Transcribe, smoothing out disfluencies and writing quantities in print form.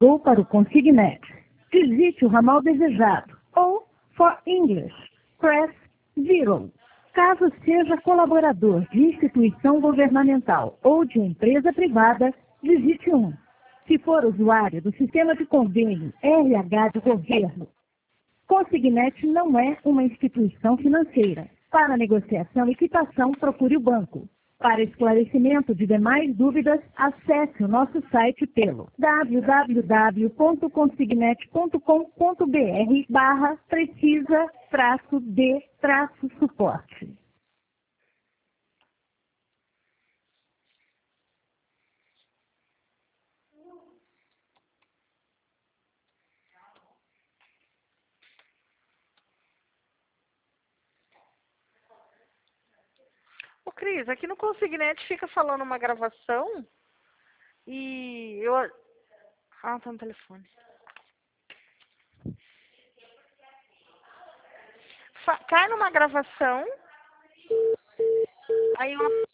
Ou para o Consignet, digite o ramal desejado. Ou, for English, press 0. Caso seja colaborador de instituição governamental ou de empresa privada, digite 1. Se for usuário do sistema de convênio RH de governo, Consignet não é uma instituição financeira. Para negociação e quitação, procure o banco. Para esclarecimento de demais dúvidas, acesse o nosso site pelo www.consignet.com.br/precisa-de-suporte. Ô, Cris, aqui no Consignet fica falando uma gravação e eu... Ah, tá no telefone. Cai numa gravação, aí uma